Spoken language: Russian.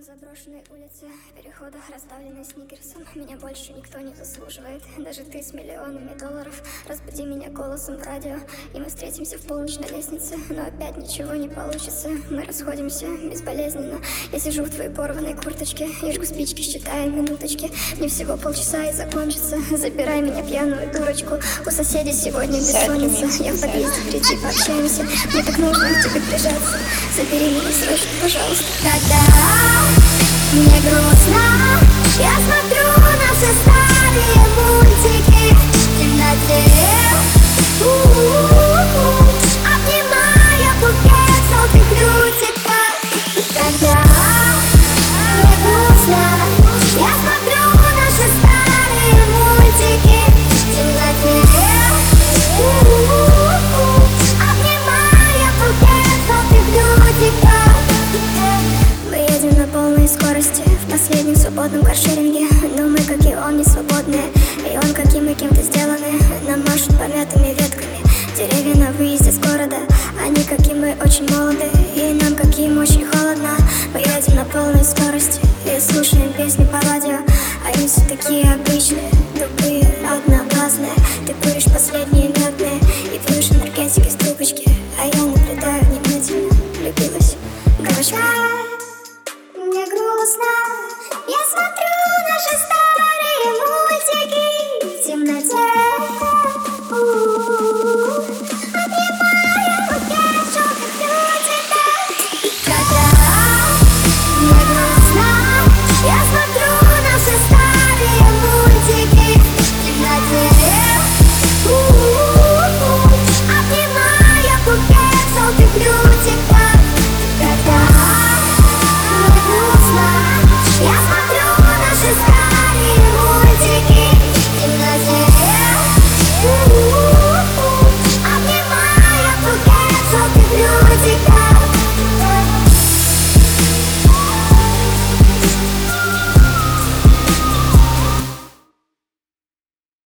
заброшенной улице, переходах, расставленной сникерсом. Меня больше никто не заслуживает, даже ты с миллионами долларов. Разбуди меня голосом в радио, и мы встретимся в полночь на лестнице. Но опять ничего не получится, мы расходимся безболезненно. Я сижу в твоей порванной курточке, я жгу спички, считая минуточки. Мне всего полчаса и закончится. Забирай меня, пьяную дурочку. У соседей сегодня бессонница. Я в подъезде, приди, пообщаемся. Мне так нужно к тебе прижаться. Забери меня срочно, пожалуйста. Когда мне грустно, я смотрю наши старые мультики в темноте, обнимая букет желтых лютиков. Когда мне грустно, я смотрю наши старые мультики в темноте, обнимая букет желтых лютиков. Мы едем на полной скорости в последнем свободном каршеринге. Но мы, как и он, не свободные, и он, как и мы, кем-то сделаны. Нам машут помятыми ветками деревья на выезде с города. Они, как и мы, очень молоды, и нам, как и им, очень холодно. Мы едем на полной скорости